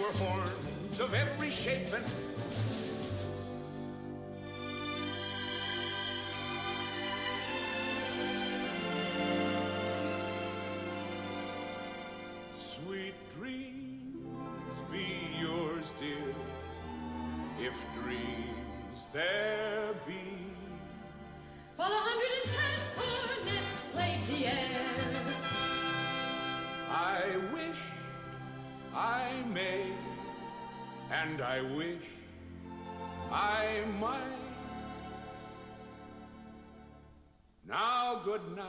were horns of every shape and sweet dreams be yours, dear, if dreams there be. While 110 cornets played the air, I wish I may, and I wish I might. Now good night,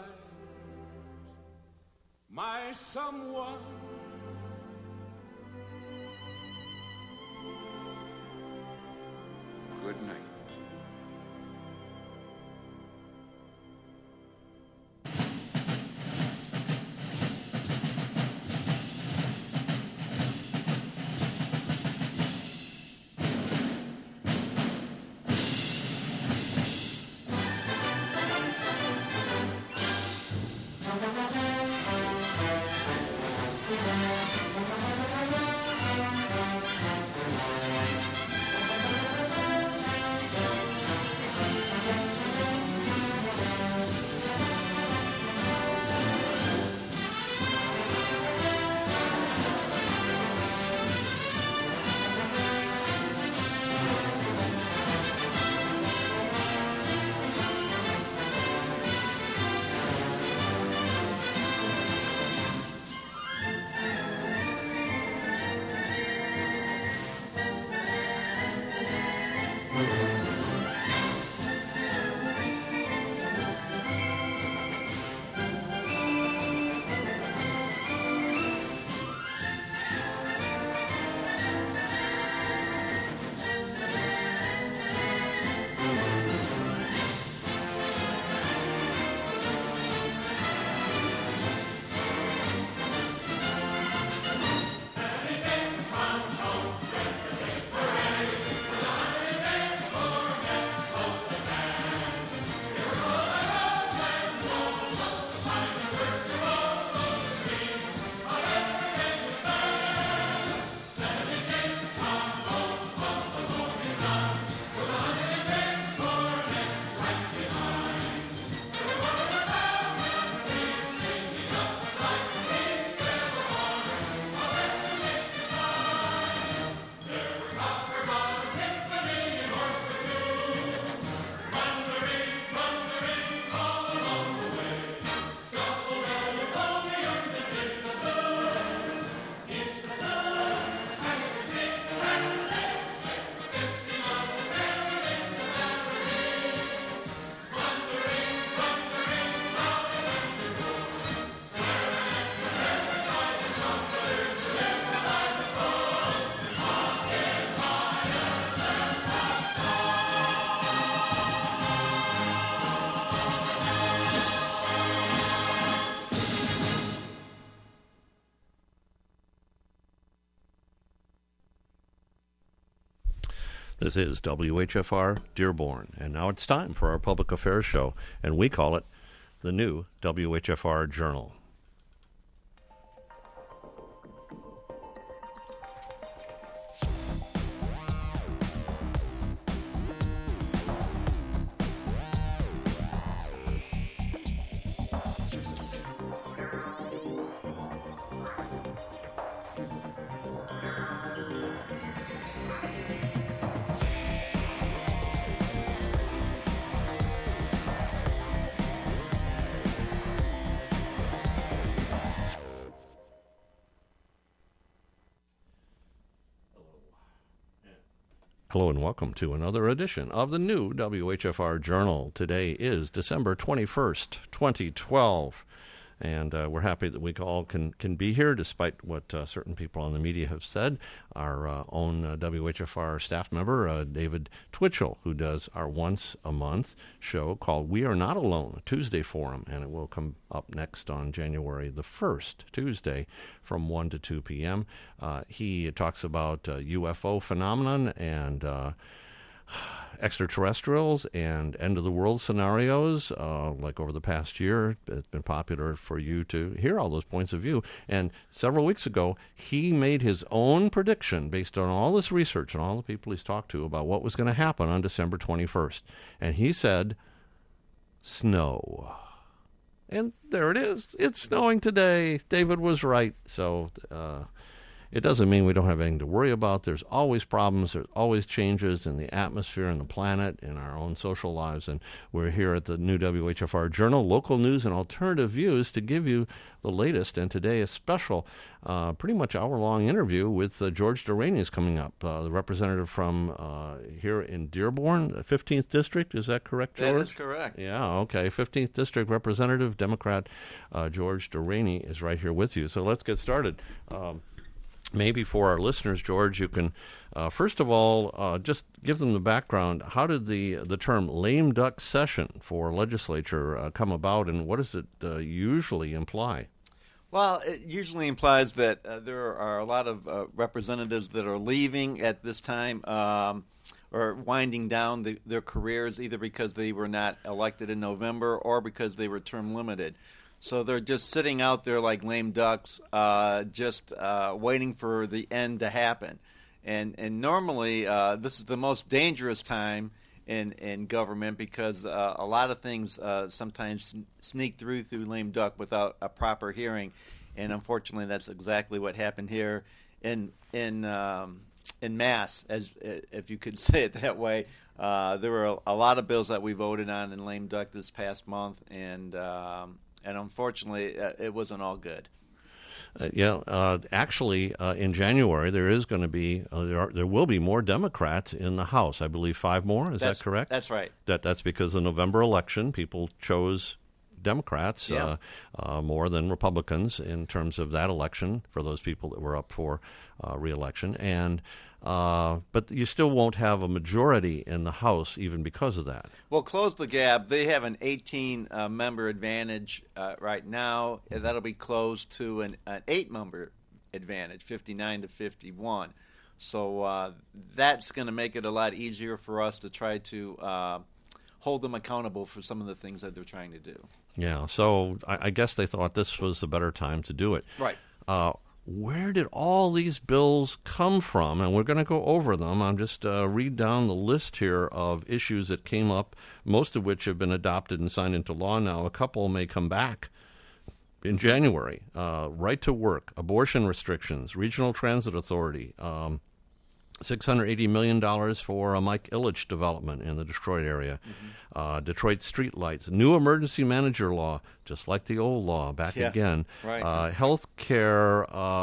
my someone. Good night. This is WHFR Dearborn, and now it's time for our public affairs show, and we call it the new WHFR Journal. Hello and welcome to another edition of the new WHFR Journal. Today is December 21st, 2012, and we're happy that we all can be here despite what certain people on the media have said. Our own WHFR staff member, David Twitchell, who does our once-a-month show called We Are Not Alone, a Tuesday forum, and it will come up next on January the 1st, Tuesday, from 1 to 2 p.m. He talks about UFO phenomenon and extraterrestrials and end-of-the-world scenarios, like over the past year. It's been popular for you to hear all those points of view. And several weeks ago, he made his own prediction based on all this research and all the people he's talked to about what was going to happen on December 21st. And he said, snow. And there it is. It's snowing today. David was right. So it doesn't mean we don't have anything to worry about. There's always problems. There's always changes in the atmosphere and the planet, in our own social lives. And we're here at the new WHFR Journal, local news and alternative views, to give you the latest. And today a special, pretty much hour-long interview with George Deraney is coming up, the representative from here in Dearborn, the 15th District. Is that correct, George? That is correct. Yeah, okay. 15th District Representative, Democrat George Deraney is right here with you. So let's get started. Maybe for our listeners, George, you can, first of all, just give them the background. How did the term lame duck session for legislature come about, and what does it usually imply? Well, it usually implies that there are a lot of representatives that are leaving at this time or winding down their careers, either because they were not elected in November or because they were term limited. So they're just sitting out there like lame ducks, just waiting for the end to happen. And normally this is the most dangerous time in government because a lot of things sometimes sneak through lame duck without a proper hearing. And unfortunately, that's exactly what happened here in mass, as if you could say it that way. There were a lot of bills that we voted on in lame duck this past month, and unfortunately, it wasn't all good. Actually, in January, there is going to be there will be more Democrats in the House. I believe 5 more. Is that correct? That's right. That's because the November election, people chose Democrats more than Republicans in terms of that election for those people that were up for re-election. And but you still won't have a majority in the House even because of that. Well, close the gap. They have an 18-member advantage right now. That'll be closed to an 8-member advantage, 59 to 51. So that's going to make it a lot easier for us to try to hold them accountable for some of the things that they're trying to do. Yeah, so I guess they thought this was the better time to do it. Right. Where did all these bills come from? And we're going to go over them. I'm just read down the list here of issues that came up, most of which have been adopted and signed into law now. A couple may come back in January. Right to work, abortion restrictions, regional transit authority, $680 million for a Mike Ilitch development in the Detroit area. Detroit streetlights, new emergency manager law, just like the old law, back again. Right. Health care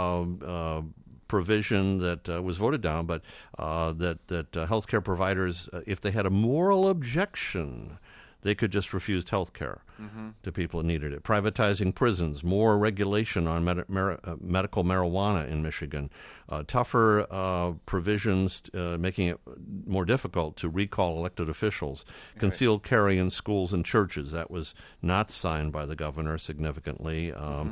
provision that was voted down, but that health care providers, if they had a moral objection, they could just refuse health care to people that needed it. Privatizing prisons, more regulation on medical marijuana in Michigan, tougher provisions making it more difficult to recall elected officials, concealed carry in schools and churches. That was not signed by the governor significantly,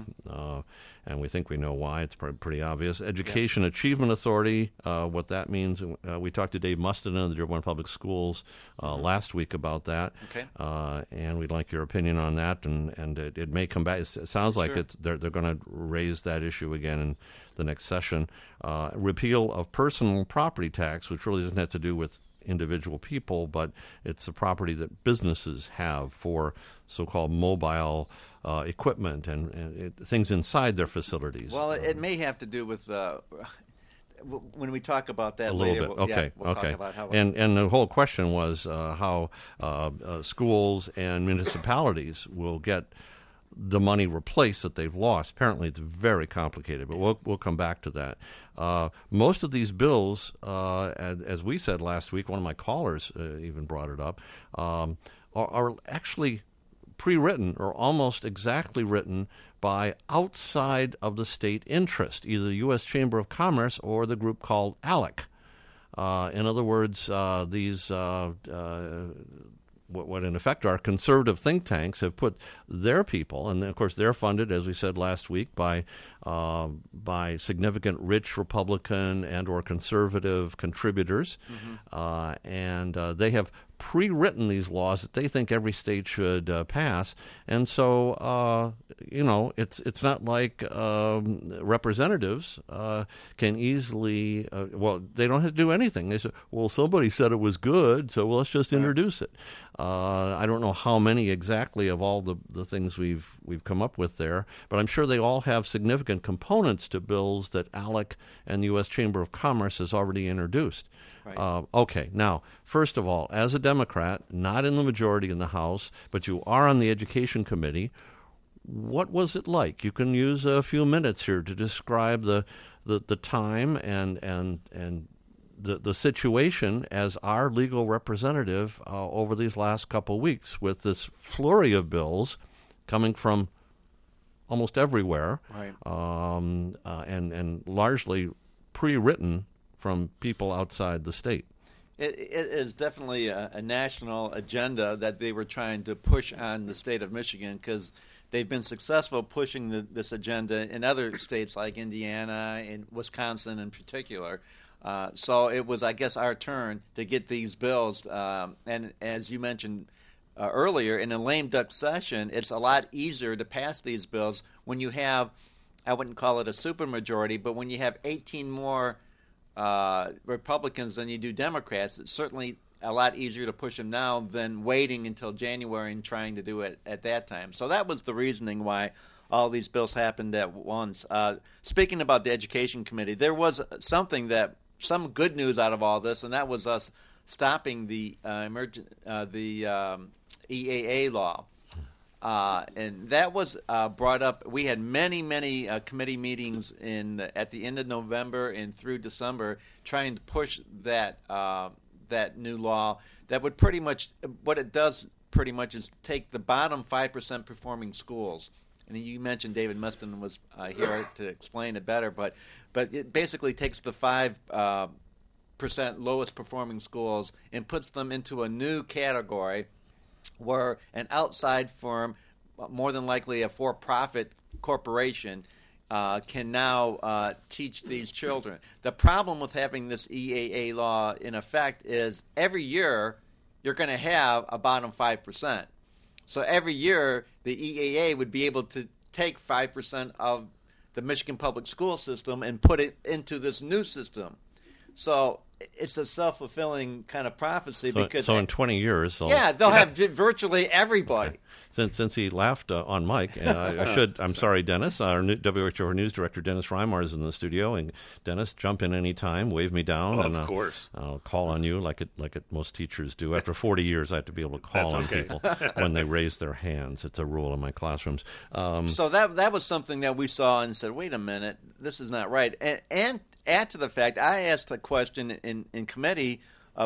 and we think we know why. It's pretty obvious. Education Achievement Authority, what that means. We talked to Dave Mustin of the Dearborn Public Schools last week about that. Okay. And we'd like your opinion on that, and it may come back. It sounds like they're going to raise that issue again in the next session. Repeal of personal property tax, which really doesn't have to do with individual people, but it's the property that businesses have for so-called mobile equipment and things inside their facilities. Well, it may have to do with when we talk about that a little later. bit. Okay. We'll talk about how. And the whole question was how schools and municipalities will get the money replaced that they've lost. Apparently, it's very complicated, but we'll come back to that. Most of these bills, as we said last week, one of my callers even brought it up, are actually pre-written or almost exactly written by outside of the state interest, either the U.S. Chamber of Commerce or the group called ALEC. In other words, these what in effect are conservative think tanks have put their people, and of course they're funded, as we said last week, by significant rich Republican and or conservative contributors, and they have pre-written these laws that they think every state should pass, and so it's not like representatives can easily they don't have to do anything. They say, well, somebody said it was good, so let's just introduce it. I don't know how many exactly of all the things we've come up with there, but I'm sure they all have significant components to bills that ALEC and the U.S. Chamber of Commerce has already introduced. Right. Okay, now, first of all, as a Democrat, not in the majority in the House, but you are on the Education Committee, what was it like? You can use a few minutes here to describe the time and the situation as our legal representative over these last couple weeks with this flurry of bills coming from almost everywhere, right. And largely pre-written from people outside the state. It is definitely a national agenda that they were trying to push on the state of Michigan, because they've been successful pushing this agenda in other states like Indiana and Wisconsin in particular. So it was, I guess, our turn to get these bills. And as you mentioned earlier, in a lame duck session, it's a lot easier to pass these bills when you have, I wouldn't call it a supermajority, but when you have 18 more Republicans than you do Democrats. It's certainly a lot easier to push them now than waiting until January and trying to do it at that time. So that was the reasoning why all these bills happened at once. Speaking about the Education Committee, there was some good news out of all this, and that was us stopping the EAA law. And that was brought up. We had many committee meetings at the end of November and through December, trying to push that new law. That would pretty much, what it does pretty much is take the bottom 5% performing schools. And you mentioned David Meston was here to explain it better, but it basically takes the 5% lowest performing schools and puts them into a new category where an outside firm, more than likely a for-profit corporation, can now teach these children. The problem with having this EAA law in effect is every year you're going to have a bottom 5%. So every year the EAA would be able to take 5% of the Michigan public school system and put it into this new system. So it's a self-fulfilling kind of prophecy. So in 20 years... they'll have virtually everybody. Okay. Since he laughed on Mike, I'm sorry, Dennis, our WHR News Director, Dennis Reimar, is in the studio. And Dennis, jump in any time, wave me down. Of course. I'll call on you like most teachers do. After 40 years, I have to be able to call on people when they raise their hands. It's a rule in my classrooms. So that was something that we saw and said, wait a minute, this is not right. And add to the fact, I asked a question in committee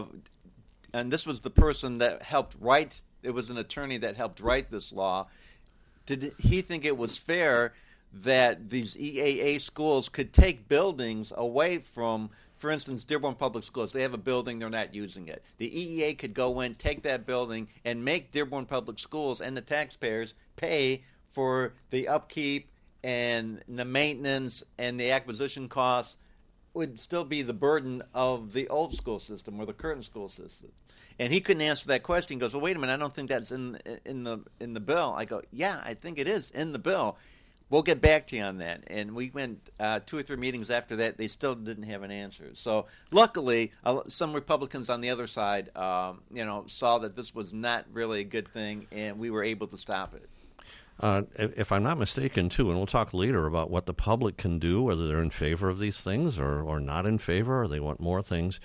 and this was the person that helped write. It was an attorney that helped write this law. Did he think it was fair that these EAA schools could take buildings away from, for instance, Dearborn Public Schools? They have a building, they're not using it. The EAA could go in, take that building, and make Dearborn Public Schools and the taxpayers pay for the upkeep and the maintenance and the acquisition costs. Would still be the burden of the old school system or the current school system. And he couldn't answer that question. He goes, well, wait a minute, I don't think that's in the bill. I go, yeah, I think it is in the bill. We'll get back to you on that. And we went 2 or 3 meetings after that. They still didn't have an answer. So luckily, some Republicans on the other side, saw that this was not really a good thing, and we were able to stop it. If I'm not mistaken, too, and we'll talk later about what the public can do, whether they're in favor of these things or not in favor, or they want more things.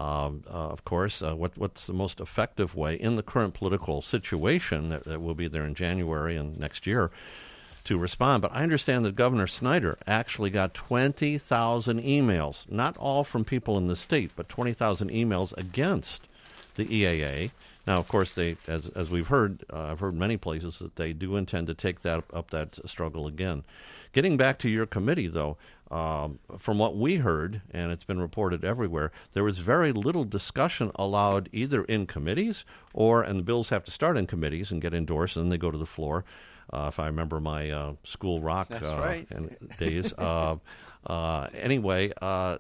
Of course, what's the most effective way in the current political situation that will be there in January and next year to respond? But I understand that Governor Snyder actually got 20,000 emails, not all from people in the state, but 20,000 emails against the EAA. Now, of course, they, as we've heard, I've heard many places that they do intend to take that struggle again. Getting back to your committee, though, from what we heard, and it's been reported everywhere, there was very little discussion allowed either in committees and the bills have to start in committees and get endorsed, and then they go to the floor. If I remember my school rock right. days. Anyway,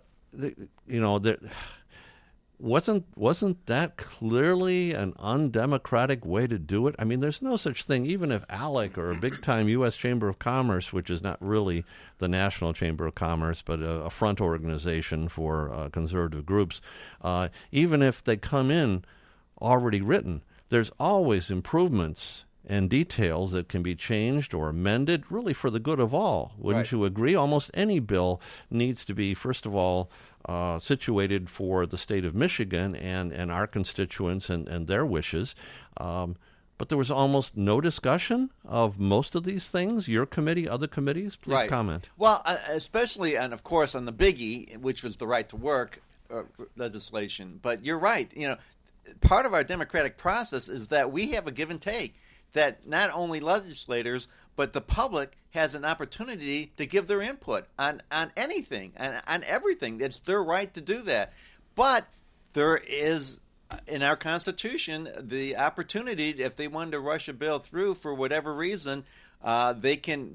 wasn't that clearly an undemocratic way to do it? I mean, there's no such thing, even if ALEC or a big-time U.S. Chamber of Commerce, which is not really the National Chamber of Commerce, but a front organization for conservative groups, even if they come in already written, there's always improvements and details that can be changed or amended, really for the good of all. Wouldn't you agree? Almost any bill needs to be, first of all, situated for the state of Michigan and our constituents and their wishes. But there was almost no discussion of most of these things. Your committee, other committees, please comment. Well, especially, and of course, on the biggie, which was the right to work legislation. But you're right. Part of our democratic process is that we have a give and take, that not only legislators but the public has an opportunity to give their input on anything and on everything. It's their right to do that. But there is, in our Constitution, the opportunity, if they wanted to rush a bill through for whatever reason, they can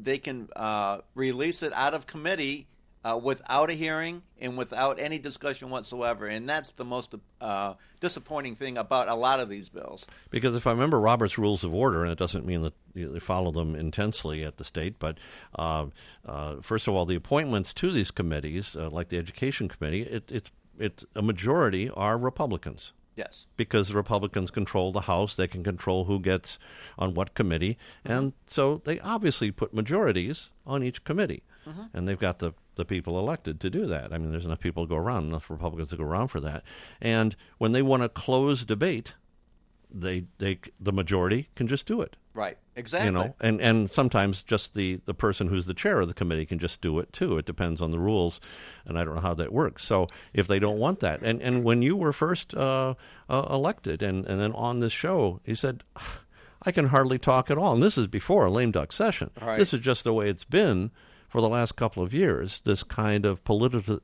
release it out of committee without a hearing and without any discussion whatsoever. And that's the most disappointing thing about a lot of these bills. Because if I remember Robert's Rules of Order, and it doesn't mean that you follow them intensely at the state, but first of all, the appointments to these committees, like the Education Committee, it's a majority are Republicans. Yes. Because the Republicans control the House, they can control who gets on what committee, and so they obviously put majorities on each committee. And they've got the people elected to do that. I mean, there's enough people to go around, enough Republicans to go around for that. And when they want to close debate, the majority can just do it. Right, exactly. And sometimes just the person who's the chair of the committee can just do it too. It depends on the rules, and I don't know how that works. So if they don't want that, and when you were first elected and then on this show, you said, I can hardly talk at all. And this is before a lame duck session. Right. This is just the way it's been for the last couple of years, this kind of political,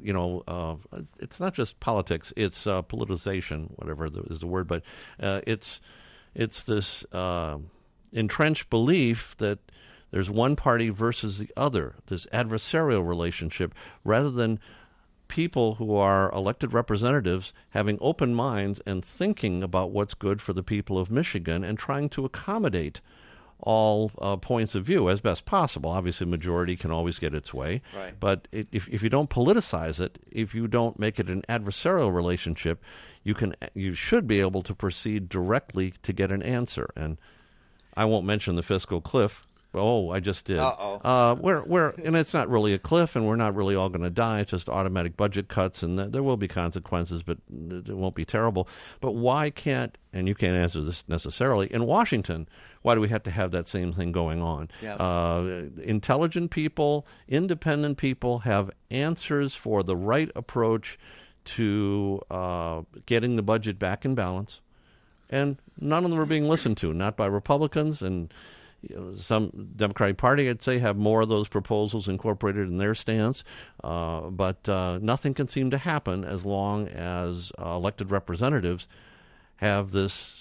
it's not just politics, it's politicization, whatever is the word, but it's this entrenched belief that there's one party versus the other, this adversarial relationship, rather than people who are elected representatives having open minds and thinking about what's good for the people of Michigan and trying to accommodate all points of view as best possible. Obviously, majority can always get its way. Right. But if you don't politicize it, if you don't make it an adversarial relationship, you should be able to proceed directly to get an answer. And I won't mention the fiscal cliff. Oh, I just did. And it's not really a cliff, and we're not really all going to die. It's just automatic budget cuts, and there will be consequences, but it won't be terrible. But why can't, and you can't answer this necessarily, in Washington, why do we have to have that same thing going on? Yeah. Intelligent people, independent people have answers for the right approach to getting the budget back in balance, and none of them are being listened to, not by Republicans, and some Democratic Party, I'd say, have more of those proposals incorporated in their stance, but nothing can seem to happen as long as elected representatives have this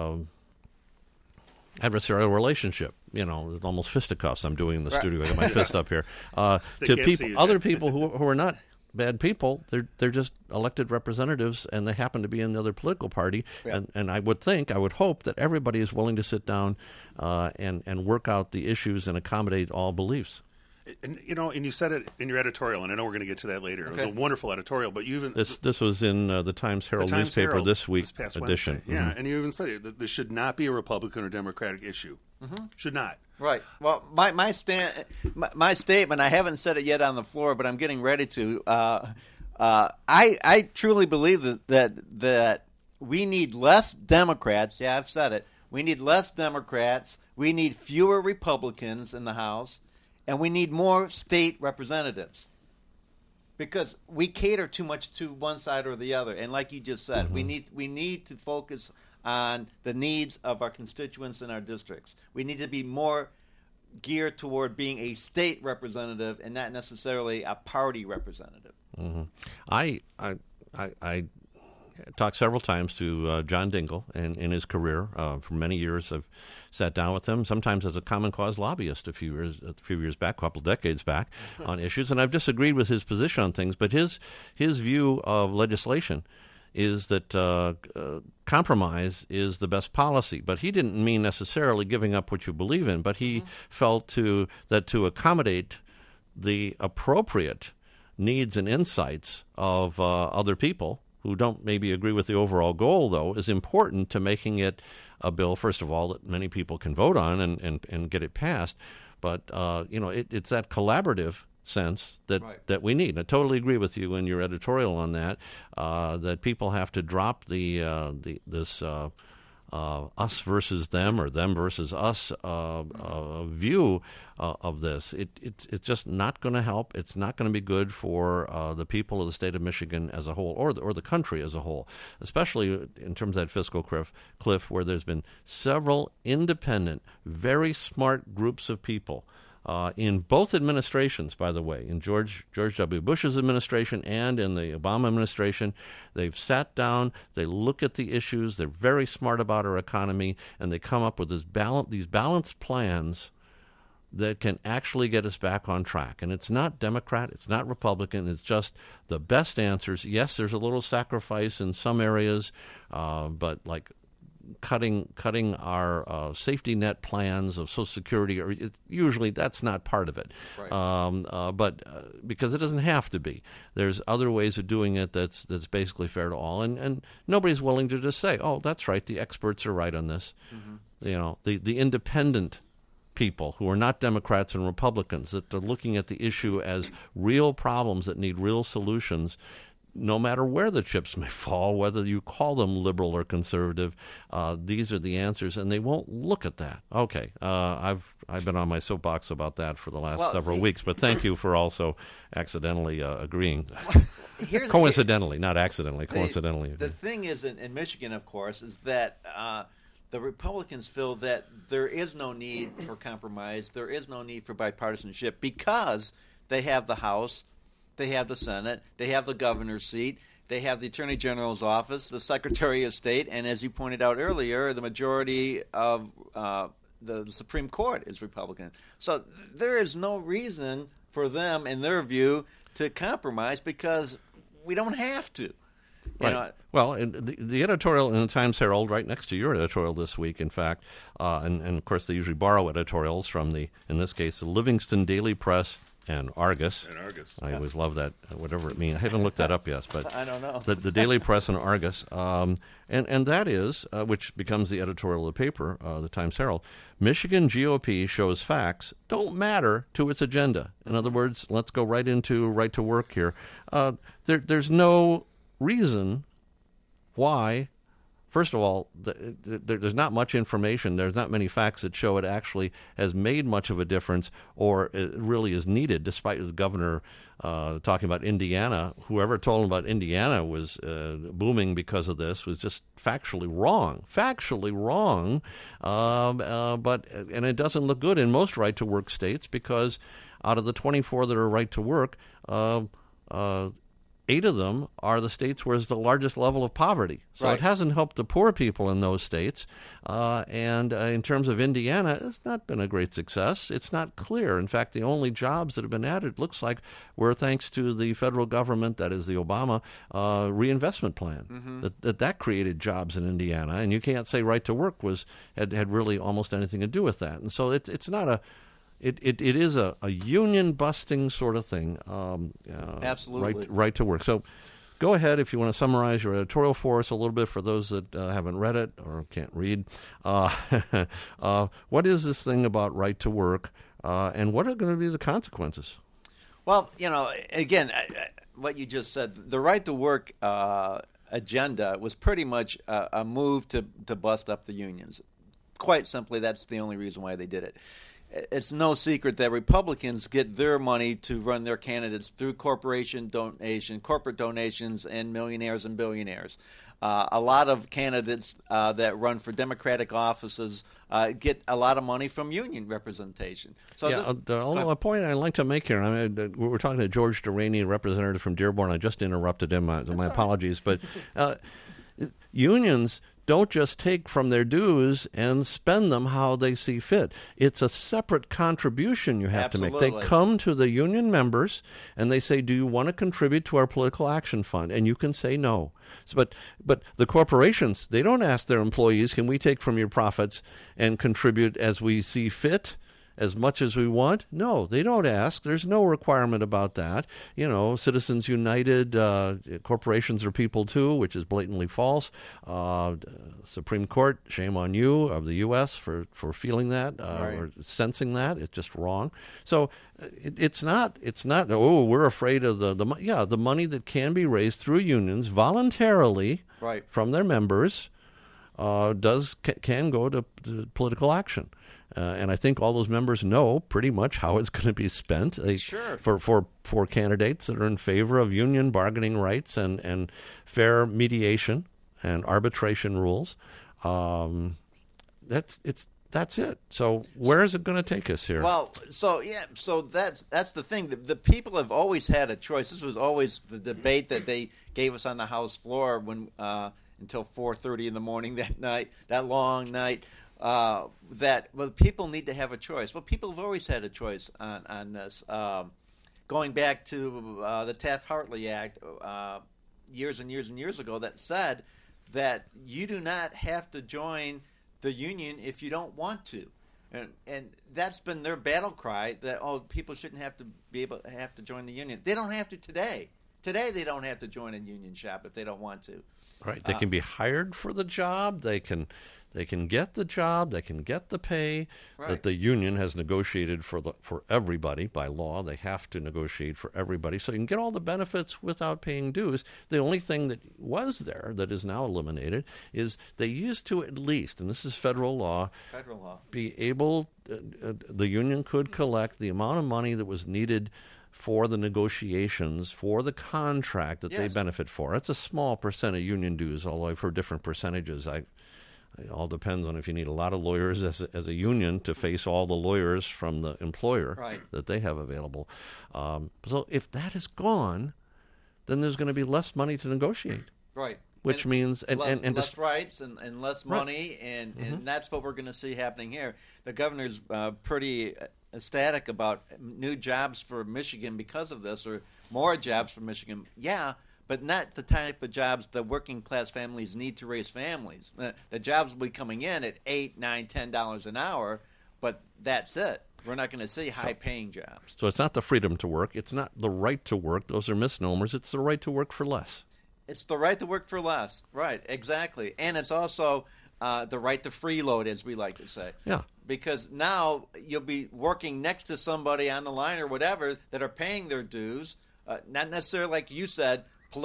adversarial relationship. Almost fisticuffs I'm doing in the studio. I got my fist up here. To people, other people who are not bad people, they're just elected representatives, and they happen to be in the other political party. Yeah. And I would hope that everybody is willing to sit down and work out the issues and accommodate all beliefs. And you said it in your editorial, and I know we're going to get to that later. Okay. It was a wonderful editorial, but you even this was in the Times Herald newspaper this week, this past edition. Wednesday. Yeah, and you even said it, that this should not be a Republican or Democratic issue. Should not. Right. Well, my statement, I haven't said it yet on the floor, but I'm getting ready to. I truly believe that we need less Democrats. Yeah, I've said it. We need less Democrats. We need fewer Republicans in the House, and we need more state representatives. because we cater too much to one side or the other. And like you just said, we need to focus on the needs of our constituents in our districts. We need to be more geared toward being a state representative and not necessarily a party representative. I talked several times to John Dingell in his career. For many years, I've sat down with him, sometimes as a Common Cause lobbyist a few years back, a couple of decades back, on issues, and I've disagreed with his position on things. But his view of legislation is that compromise is the best policy. But he didn't mean necessarily giving up what you believe in, but he felt that to accommodate the appropriate needs and insights of other people who don't maybe agree with the overall goal, though, is important to making it a bill, first of all, that many people can vote on and get it passed. But, it's that collaborative sense that we need. I totally agree with you in your editorial on that, that people have to drop this us versus them or them versus us view of this. It's just not going to help. It's not going to be good for the people of the state of Michigan as a whole, or the country as a whole, especially in terms of that fiscal cliff where there's been several independent, very smart groups of people in both administrations, by the way, in George W. Bush's administration and in the Obama administration. They've sat down, they look at the issues, they're very smart about our economy, and they come up with these balanced plans that can actually get us back on track. And it's not Democrat, it's not Republican, it's just the best answers. Yes, there's a little sacrifice in some areas, but like cutting our safety net plans of Social Security, or usually that's not part of it. Right. But because it doesn't have to be, there's other ways of doing it that's basically fair to all, and nobody's willing to just say, "Oh, that's right, the experts are right on this." The independent people who are not Democrats and Republicans, that are looking at the issue as real problems that need real solutions. No matter where the chips may fall, whether you call them liberal or conservative, these are the answers, and they won't look at that. Okay, I've been on my soapbox about that for the last several weeks, but thank you for also accidentally agreeing. Coincidentally, not accidentally, coincidentally. The thing is, in Michigan, of course, is that the Republicans feel that there is no need for compromise, there is no need for bipartisanship, because they have the House, they have the Senate, they have the governor's seat, they have the Attorney General's office, the Secretary of State, and as you pointed out earlier, the majority of the Supreme Court is Republican. So there is no reason for them, in their view, to compromise, because we don't have to. Right. Well, the editorial in the Times-Herald, right next to your editorial this week, in fact, and of course they usually borrow editorials from in this case, the Livingston Daily Press and Argus. I always love that, whatever it means. I haven't looked that up yet, but I don't know. The Daily Press and Argus, and that is, which becomes the editorial of the paper, the Times-Herald, Michigan GOP shows facts don't matter to its agenda. In other words, let's go right into right to work here. There's no reason why. First of all, there's not much information. There's not many facts that show it actually has made much of a difference, or it really is needed, despite the governor talking about Indiana. Whoever told him about Indiana was booming because of this was just factually wrong. And it doesn't look good in most right-to-work states, because out of the 24 that are right-to-work, 8 of them are the states where there's the largest level of poverty. So It hasn't helped the poor people in those states. And in terms of Indiana, it's not been a great success. It's not clear. In fact, the only jobs that have been added, looks like, were thanks to the federal government, that is the Obama reinvestment plan. That created jobs in Indiana. And you can't say right to work had really almost anything to do with that. And so it's not a... It is a union-busting sort of thing. Absolutely. Right to work. So go ahead if you want to summarize your editorial for us a little bit for those that haven't read it or can't read. What is this thing about right to work, and what are going to be the consequences? Well, again, what you just said, the right to work agenda was pretty much a move to bust up the unions. Quite simply, that's the only reason why they did it. it's no secret that Republicans get their money to run their candidates through corporate donations, and millionaires and billionaires. A lot of candidates that run for Democratic offices get a lot of money from union representation. So a point I'd like to make here, I mean, we were talking to George Delaney, representative from Dearborn. I just interrupted him. My apologies. But unions don't just take from their dues and spend them how they see fit. It's a separate contribution you have to make. They come to the union members and they say, do you want to contribute to our political action fund? And you can say no. But the corporations, they don't ask their employees, can we take from your profits and contribute as we see fit? As much as we want? No, they don't ask. There's no requirement about that. You know, Citizens United, corporations are people too, which is blatantly false. Supreme Court, shame on you, of the U.S. for feeling that or sensing that. It's just wrong. So it's not. Oh, we're afraid of the money that can be raised through unions voluntarily from their members can go to political action. And I think all those members know pretty much how it's going to be spent. For candidates that are in favor of union bargaining rights and fair mediation and arbitration rules. That's it. So where is it going to take us here? Well, so that's the thing. The people have always had a choice. This was always the debate that they gave us on the House floor when until 4:30 in the morning that night, that long night. People need to have a choice. Well, people have always had a choice on this. Going back to the Taft-Hartley Act years and years and years ago, that said that you do not have to join the union if you don't want to, and that's been their battle cry. That people shouldn't have to join the union. They don't have to today. Today they don't have to join a union shop if they don't want to. Right. They can be hired for the job. They can get the job. They can get the pay that the union has negotiated for everybody by law. They have to negotiate for everybody, so you can get all the benefits without paying dues. The only thing that was there that is now eliminated is they used to at least, and this is federal law, be able. The union could collect the amount of money that was needed for the negotiations, for the contract that they benefit for. It's a small percent of union dues, although I've heard different percentages. It all depends on if you need a lot of lawyers as a union to face all the lawyers from the employer that they have available. So if that is gone, then there's going to be less money to negotiate. Right. Which means less rights and less money, and that's what we're going to see happening here. The governor's pretty ecstatic about new jobs for Michigan because of this, or more jobs for Michigan. Yeah, but not the type of jobs that working class families need to raise families. The jobs will be coming in at $8, $9, $10 an hour, but that's it. We're not going to see high-paying jobs. So it's not the freedom to work. It's not the right to work. Those are misnomers. It's the right to work for less. It's the right to work for less. Right, exactly. And it's also the right to freeload, as we like to say. Yeah. Because now you'll be working next to somebody on the line or whatever that are paying their dues, not necessarily like you said,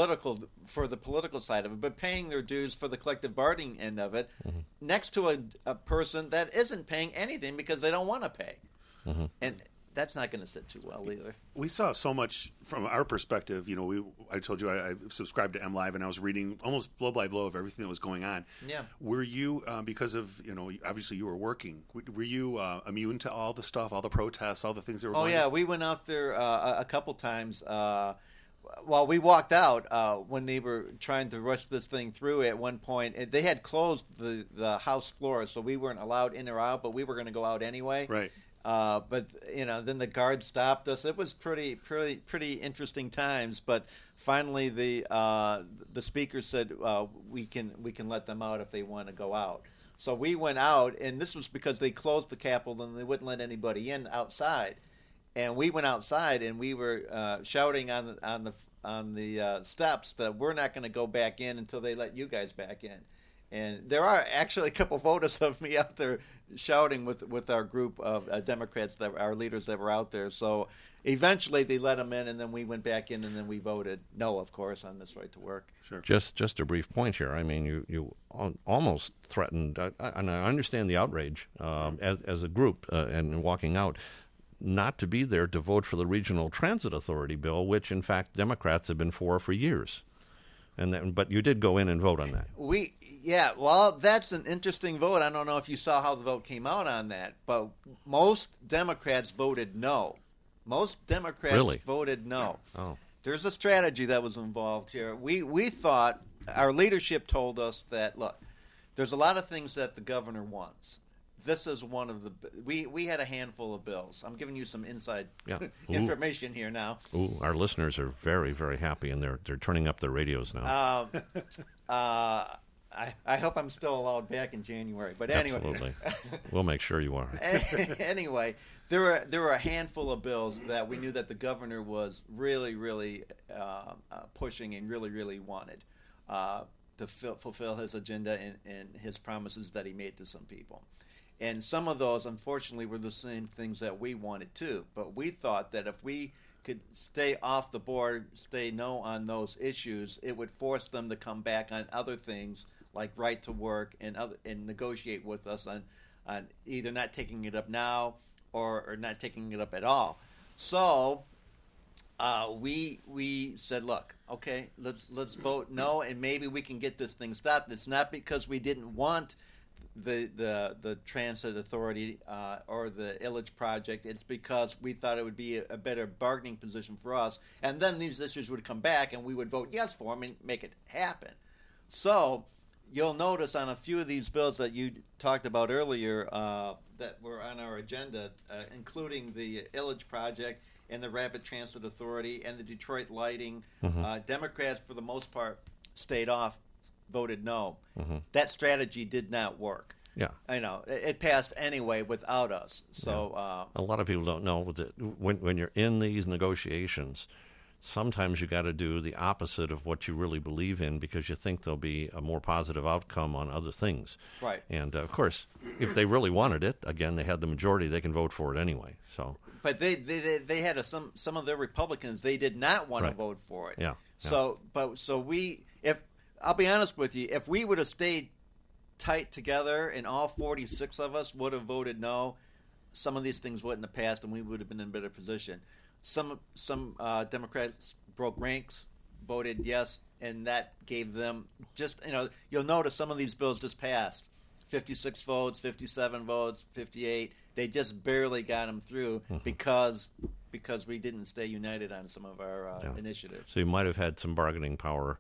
for the political side of it, but paying their dues for the collective bargaining end of it, next to a person that isn't paying anything because they don't want to pay. And that's not going to sit too well either. We saw so much from our perspective. You know, I told you I subscribed to MLive, and I was reading almost blow by blow of everything that was going on. Yeah. Were you, because of, obviously you were working, were you immune to all the stuff, all the protests, all the things that were going on? Oh, yeah. We went out there a couple times. Well, we walked out when they were trying to rush this thing through at one point. They had closed the House floor, so we weren't allowed in or out, but we were going to go out anyway. Right. But then the guard stopped us. It was pretty interesting times. But finally, the speaker said we can let them out if they want to go out. So we went out, and this was because they closed the Capitol and they wouldn't let anybody in outside. And we went outside, and we were shouting on the steps that we're not going to go back in until they let you guys back in. And there are actually a couple photos of me out there shouting with our group of Democrats, our leaders that were out there. So eventually they let them in, and then we went back in, and then we voted no, of course, on this right to work. Sure. Just a brief point here. I mean, you almost threatened, and I understand the outrage as a group and walking out, not to be there to vote for the Regional Transit Authority bill, which in fact Democrats have been for years. But you did go in and vote on that. Well, that's an interesting vote. I don't know if you saw how the vote came out on that, but most Democrats voted no. Most Democrats Really? voted no. Oh. There's a strategy that was involved here. We thought, our leadership told us that, look, there's a lot of things that the governor wants. This is one of the. We had a handful of bills. I'm giving you some inside information here now. Ooh, our listeners are very, very happy, and they're turning up their radios now. I hope I'm still allowed back in January. But anyway, Absolutely, we'll make sure you are. Anyway, there were a handful of bills that we knew that the governor was really, really pushing and really, really wanted to fulfill his agenda and his promises that he made to some people. And some of those, unfortunately, were the same things that we wanted too. But we thought that if we could stay off the board, stay no on those issues, it would force them to come back on other things like right to work and negotiate with us on either not taking it up now or not taking it up at all. So we said, look, okay, let's vote no, and maybe we can get this thing stopped. It's not because we didn't want the Transit Authority or the Ilitch project. It's because we thought it would be a better bargaining position for us, and then these issues would come back and we would vote yes for them and make it happen. So you'll notice on a few of these bills that you talked about earlier that were on our agenda, including the Ilitch project and the Rapid Transit Authority and the Detroit Lighting, Democrats for the most part stayed off, voted no. That strategy did not work. Yeah, I know it passed anyway without us. So a lot of people don't know that when you're in these negotiations, sometimes you got to do the opposite of what you really believe in because you think there'll be a more positive outcome on other things. Right. And of course, if they really wanted it, again, they had the majority; they can vote for it anyway. So. But they had some of their Republicans, they did not want to vote for it. Yeah. So I'll be honest with you, if we would have stayed tight together and all 46 of us would have voted no, some of these things wouldn't have passed and we would have been in a better position. Some Democrats broke ranks, voted yes, and that gave them you'll notice some of these bills just passed. 56 votes, 57 votes, 58. They just barely got them through because we didn't stay united on some of our initiatives. So you might have had some bargaining power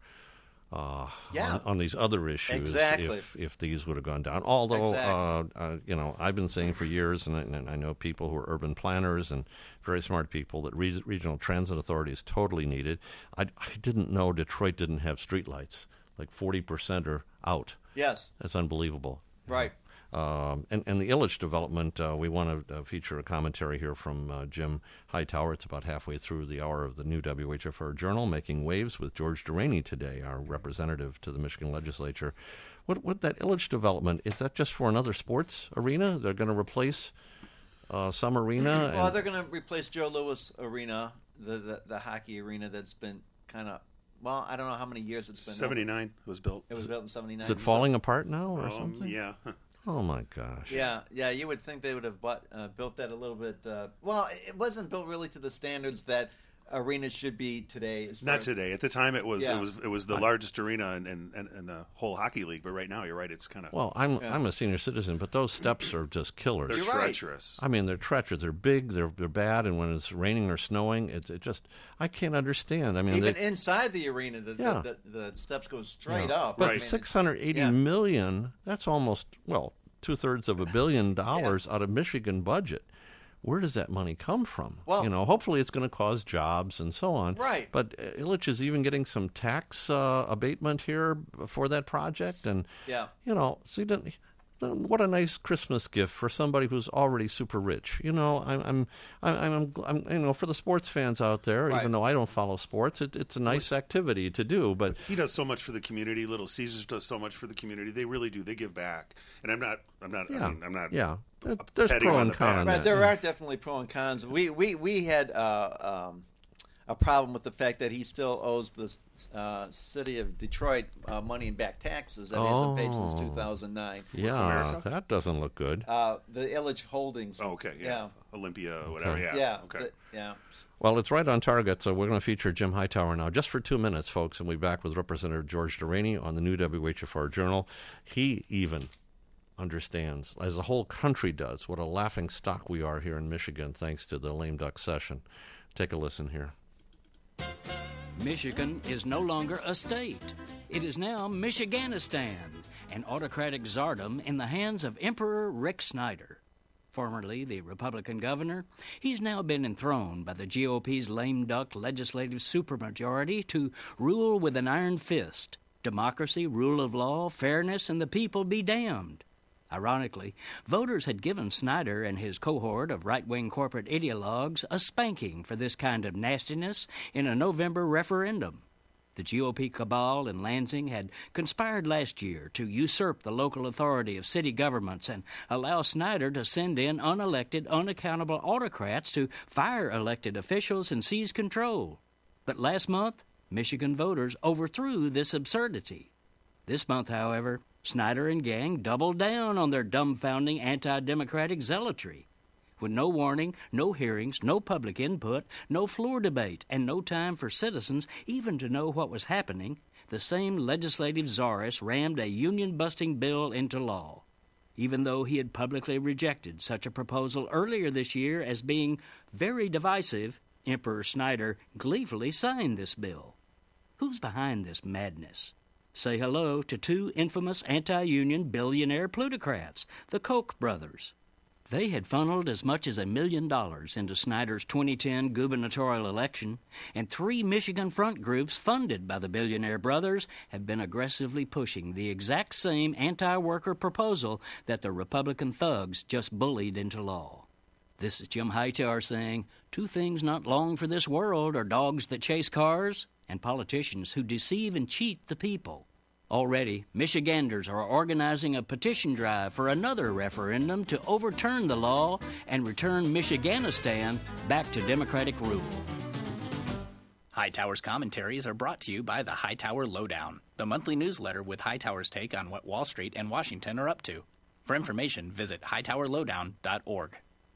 on these other issues if these would have gone down. Although, I've been saying for years, and I know people who are urban planners and very smart people, that Regional Transit Authority is totally needed. I didn't know Detroit didn't have streetlights. Like 40% are out. Yes. That's unbelievable. Right. And the Ilitch development, we want to feature a commentary here from Jim Hightower. It's about halfway through the hour of the new WHFR Journal, Making Waves with George Deraney today, our representative to the Michigan Legislature. What that Ilitch development, is that just for another sports arena? They're going to replace some arena? Well, they're going to replace Joe Louis Arena, the hockey arena that's been kind of, well, I don't know how many years it's been. 79 it was built. It was built in 79. Is it falling apart now or something? Yeah. Oh, my gosh. Yeah, you would think they would have built that a little bit. Well, it wasn't built really to the standards that arenas should be today. Not today. At the time, it was the largest arena in the whole hockey league. But right now, you're right. It's kind of. Well, I'm a senior citizen, but those steps are just killers. They're treacherous. I mean, they're treacherous. They're big. They're bad. And when it's raining or snowing, it just I can't understand. I mean, even inside the arena, the steps go straight up. But $680 million, that's almost 2/3 of $1 billion out of Michigan budget. Where does that money come from? Well, hopefully it's going to cause jobs and so on. Right. But Ilitch is even getting some tax abatement here for that project, and so what a nice Christmas gift for somebody who's already super rich. I'm for the sports fans out there, Right. even though I don't follow sports, it's a nice activity to do. But He does so much for the community. Little Caesars does so much for the community. They really do. They give back. And I'm not. yeah, there's petting pro on and the con back. on Right, that. there are definitely pro and cons. We had a problem with the fact that he still owes the city of Detroit money in back taxes that he hasn't paid since 2009. Yeah, America? that doesn't look good. The Illich Holdings. Oh, okay. Yeah. Olympia, whatever. Okay. Yeah. Yeah. Okay. Yeah. Well, it's right on target, so we're going to feature Jim Hightower now just for 2 minutes, folks, and we'll be back with Representative George Deraney on the new WHFR Journal. He even understands, as the whole country does, what a laughing stock we are here in Michigan thanks to the lame duck session. Take a listen here. Michigan is no longer a state. It is now Michiganistan, an autocratic czardom in the hands of Emperor Rick Snyder. Formerly the Republican governor, he's now been enthroned by the GOP's lame duck legislative supermajority to rule with an iron fist. Democracy, rule of law, fairness, and the people be damned. Ironically, voters had given Snyder and his cohort of right-wing corporate ideologues a spanking for this kind of nastiness in a November referendum. The GOP cabal in Lansing had conspired last year to usurp the local authority of city governments and allow Snyder to send in unelected, unaccountable autocrats to fire elected officials and seize control. But last month, Michigan voters overthrew this absurdity. This month, however, Snyder and gang doubled down on their dumbfounding anti-democratic zealotry. With no warning, no hearings, no public input, no floor debate, and no time for citizens even to know what was happening, the same legislative czarist rammed a union-busting bill into law. Even though he had publicly rejected such a proposal earlier this year as being very divisive, Emperor Snyder gleefully signed this bill. Who's behind this madness? Say hello to two infamous anti-union billionaire plutocrats, the Koch brothers. They had funneled as much as $1 million into Snyder's 2010 gubernatorial election, and 3 Michigan front groups funded by the billionaire brothers have been aggressively pushing the exact same anti-worker proposal that the Republican thugs just bullied into law. This is Jim Hightower saying, 2 things not long for this world are dogs that chase cars and politicians who deceive and cheat the people. Already, Michiganders are organizing a petition drive for another referendum to overturn the law and return Michiganistan back to democratic rule. Hightower's commentaries are brought to you by the Hightower Lowdown, the monthly newsletter with Hightower's take on what Wall Street and Washington are up to. For information, visit hightowerlowdown.org.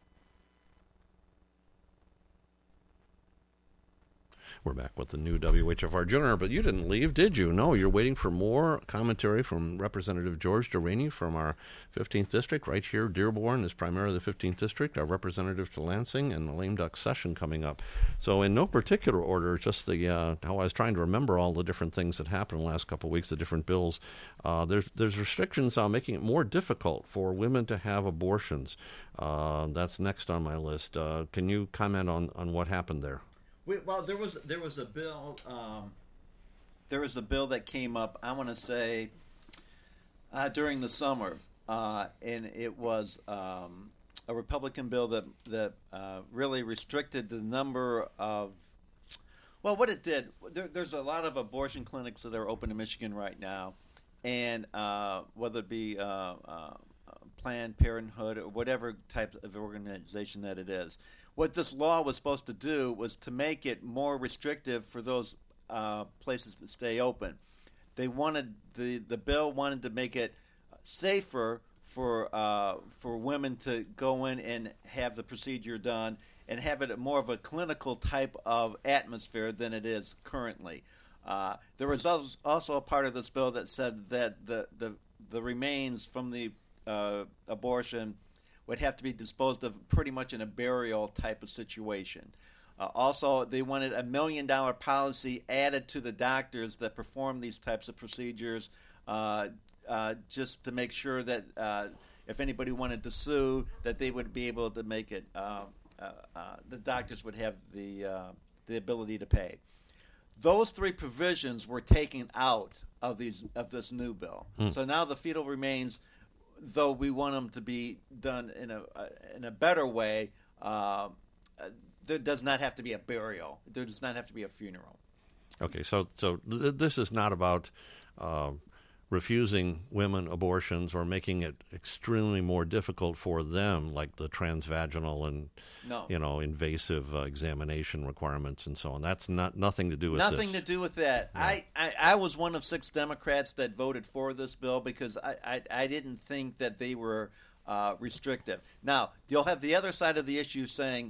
We're back with the new WHFR Journal, but you didn't leave, did you? No, you're waiting for more commentary from Representative George Deraney from our 15th District. Right here, Dearborn is primarily the 15th District, our representative to Lansing, and the lame duck session coming up. So in no particular order, just the how I was trying to remember all the different things that happened in the last couple of weeks, the different bills. There's restrictions on making it more difficult for women to have abortions. That's next on my list. Can you comment on what happened there? Well, there was a bill. There was a bill that came up, I want to say, during the summer, and it was a Republican bill that really restricted the number of. Well, what it did, there's a lot of abortion clinics that are open in Michigan right now, and whether it be Planned Parenthood or whatever type of organization that it is. What this law was supposed to do was to make it more restrictive for those places that stay open. They wanted the bill wanted to make it safer for women to go in and have the procedure done and have it more of a clinical type of atmosphere than it is currently. There was also a part of this bill that said that the remains from the abortion would have to be disposed of pretty much in a burial type of situation. Also, they wanted $1 million policy added to the doctors that perform these types of procedures just to make sure that if anybody wanted to sue, that they would be able to make it, the doctors would have the ability to pay. Those 3 provisions were taken out of this new bill. So now the fetal remains though we want them to be done in a better way, there does not have to be a burial. There does not have to be a funeral. Okay, so this is not about refusing women abortions or making it extremely more difficult for them, like the transvaginal and invasive examination requirements and so on. That's nothing to do with nothing this. to do with that. Yeah. I was one of 6 Democrats that voted for this bill because I didn't think that they were restrictive. Now you'll have the other side of the issue saying,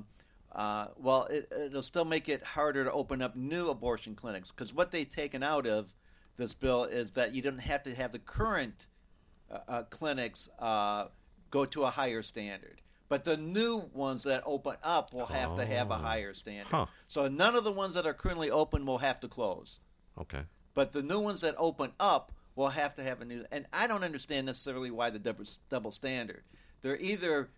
well, it'll still make it harder to open up new abortion clinics, because what they've taken out of this bill is that you don't have to have the current clinics go to a higher standard. But the new ones that open up will have to have a higher standard. Huh. So none of the ones that are currently open will have to close. Okay. But the new ones that open up will have to have a new. And I don't understand necessarily why the double standard. They're either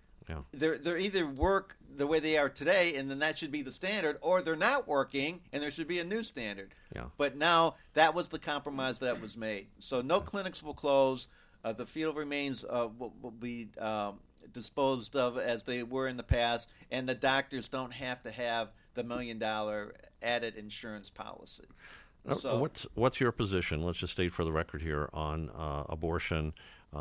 work the way they are today, and then that should be the standard, or they're not working, and there should be a new standard. Yeah. But now that was the compromise that was made. So no clinics will close. The fetal remains will be disposed of as they were in the past, and the doctors don't have to have the $1 million added insurance policy. So, what's your position? Let's just state for the record here on abortion.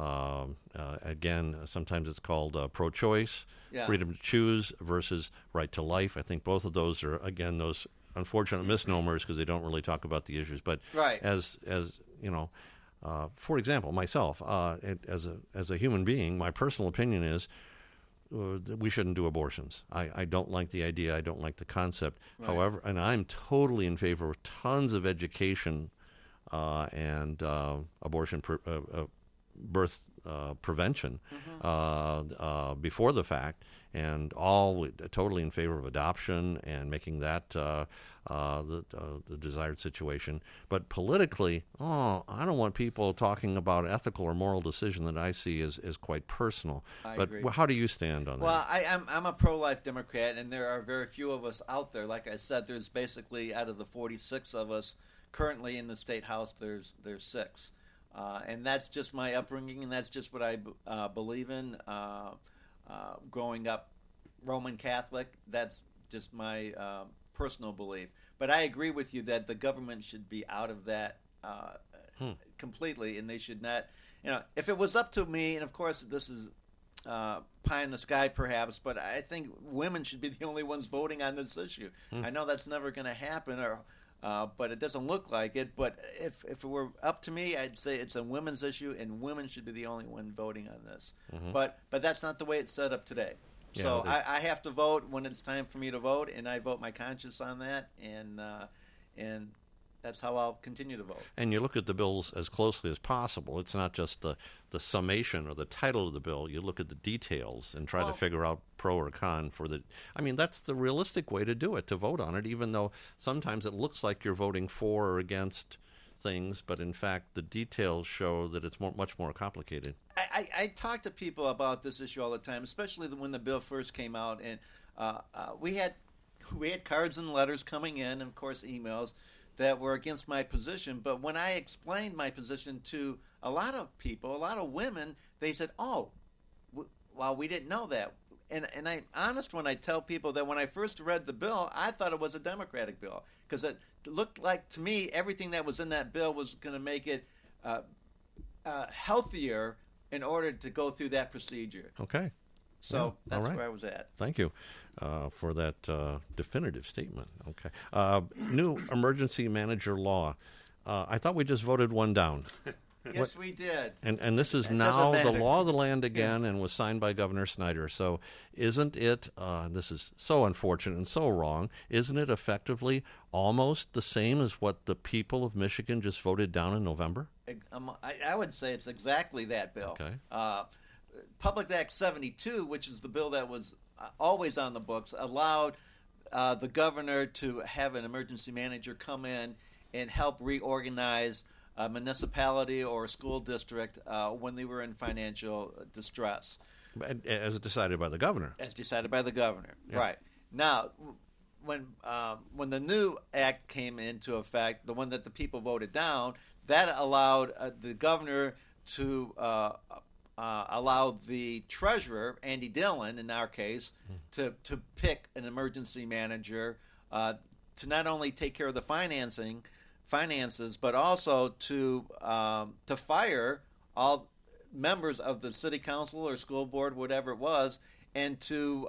Again, sometimes it's called pro-choice, freedom to choose versus right to life. I think both of those are, again, those unfortunate misnomers because they don't really talk about the issues. But as you know, for example, myself, as a human being, my personal opinion is we shouldn't do abortions. I don't like the idea. I don't like the concept. Right. However, and I'm totally in favor of tons of education and abortion birth prevention before the fact, and all totally in favor of adoption and making that the desired situation. But politically, I don't want people talking about ethical or moral decision that I see as quite personal. I but agree. How do you stand on that? Well, I'm a pro-life Democrat, and there are very few of us out there. Like I said, there's basically, out of the 46 of us currently in the State House, there's 6. And that's just my upbringing, and that's just what I believe in. Growing up Roman Catholic, that's just my personal belief. But I agree with you that the government should be out of that completely, and they should not. If it was up to me, and of course this is pie in the sky perhaps, but I think women should be the only ones voting on this issue. I know that's never going to happen, but it doesn't look like it. But if it were up to me, I'd say it's a women's issue, and women should be the only one voting on this. But that's not the way it's set up today. Yeah, so I have to vote when it's time for me to vote, and I vote my conscience on that, and that's how I'll continue to vote. And you look at the bills as closely as possible. It's not just the summation or the title of the bill. You look at the details and try to figure out pro or con for the. I mean, that's the realistic way to do it, to vote on it, even though sometimes it looks like you're voting for or against things, but in fact the details show that it's much more complicated. I talk to people about this issue all the time, especially when the bill first came out, and we had cards and letters coming in, and of course emails that were against my position. But when I explained my position to a lot of people, a lot of women, they said, "Oh, well, we didn't know that." And I'm honest when I tell people that when I first read the bill, I thought it was a Democratic bill, because it looked like to me everything that was in that bill was going to make it healthier in order to go through that procedure. Okay. So that's right. where I was at. Thank you for that definitive statement. Okay. New emergency manager law. I thought we just voted one down. Yes, we did. And this is now the law of the land again, and was signed by Governor Snyder. So isn't it, this is so unfortunate and so wrong, isn't it effectively almost the same as what the people of Michigan just voted down in November? I would say it's exactly that, Bill. Okay. Public Act 72, which is the bill that was always on the books, allowed the governor to have an emergency manager come in and help reorganize a municipality or a school district when they were in financial distress. As decided by the governor. As decided by the governor, yeah. Right. Now, when the new act came into effect, the one that the people voted down, that allowed the governor to allowed the treasurer, Andy Dillon, in our case, to pick an emergency manager to not only take care of the finances, but also to fire all members of the city council or school board, whatever it was, and to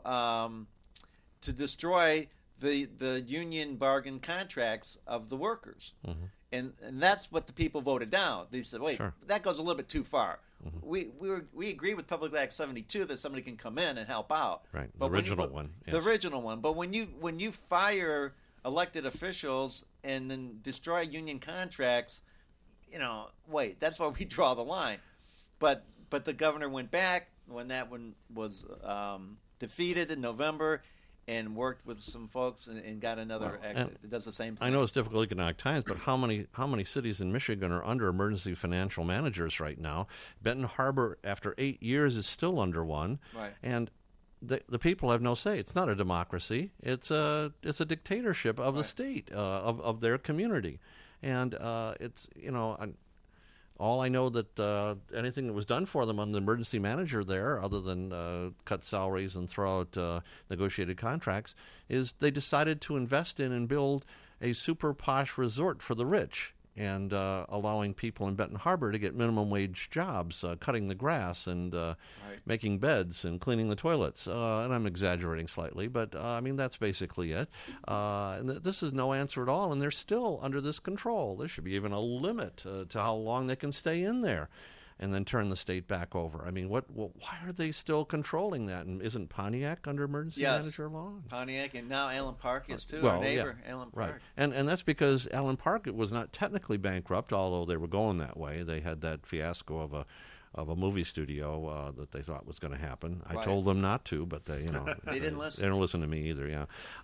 destroy the union bargain contracts of the workers. Mm-hmm. And that's what the people voted down. They said, wait, Sure. that goes a little bit too far. Mm-hmm. We agree with Public Act 72 that somebody can come in and help out. Right, But the when you- original one. Yes. The original one. But when you fire elected officials and then destroy union contracts, wait, that's where we draw the line. But the governor went back when that one was defeated in November and worked with some folks and got another act that does the same thing. I know it's difficult economic times, but how many cities in Michigan are under emergency financial managers right now? Benton Harbor, after 8 years, is still under one. Right. And the people have no say. It's not a democracy. It's a dictatorship of the state, of their community. And it's, all I know that anything that was done for them on the emergency manager there, other than cut salaries and throw out negotiated contracts, is they decided to invest in and build a super posh resort for the rich, and allowing people in Benton Harbor to get minimum wage jobs, cutting the grass and making beds and cleaning the toilets. And I'm exaggerating slightly, but that's basically it. And this is no answer at all, and they're still under this control. There should be even a limit to how long they can stay in there and then turn the state back over. Why are they still controlling that? And isn't Pontiac under emergency manager law? Pontiac, and now Allen Park is too, Well, our neighbor, yeah, Allen right. Park. And that's because Allen Park was not technically bankrupt, although they were going that way. They had that fiasco of a movie studio that they thought was going to happen. I told them not to, but they, They didn't listen. They don't listen to me either. Yeah,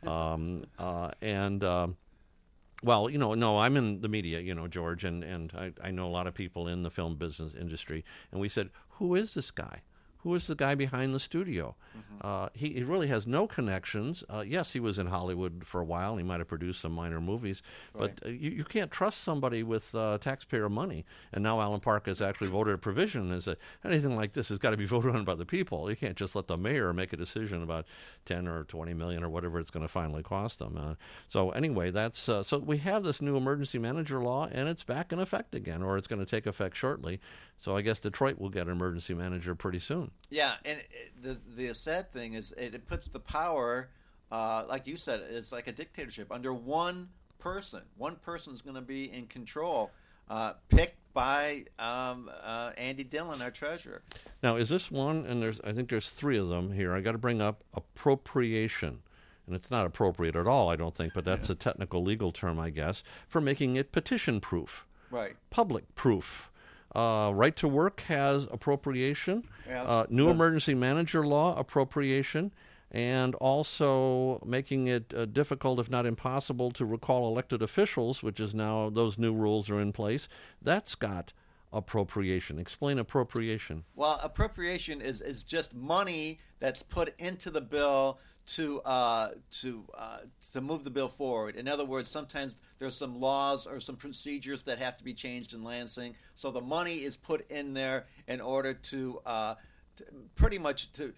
well, no, I'm in the media, George, and I know a lot of people in the film business industry, and we said, who is this guy? Who is the guy behind the studio? He really has no connections. Yes, he was in Hollywood for a while. He might have produced some minor movies, but you can't trust somebody with taxpayer money. And now Allen Park has actually voted a provision that says anything like this has got to be voted on by the people. You can't just let the mayor make a decision about 10 or 20 million or whatever it's going to finally cost them. So anyway, that's so we have this new emergency manager law, and it's back in effect again, or it's going to take effect shortly. So I guess Detroit will get an emergency manager pretty soon. Yeah, and the sad thing is it puts the power, like you said, it's like a dictatorship under one person. One person's going to be in control, picked by Andy Dillon, our treasurer. Now, is this one? And I think there's three of them here. I got to bring up appropriation. And it's not appropriate at all, I don't think, but that's a technical legal term, I guess, for making it petition-proof. Right. Public-proof. Right to Work has appropriation. Yes. New emergency manager law, appropriation. And also making it difficult, if not impossible, to recall elected officials, which is now those new rules are in place. That's got appropriation. Explain appropriation. Well, appropriation is just money that's put into the bill to move the bill forward. In other words, sometimes there's some laws or some procedures that have to be changed in Lansing, so the money is put in there in order to pretty much to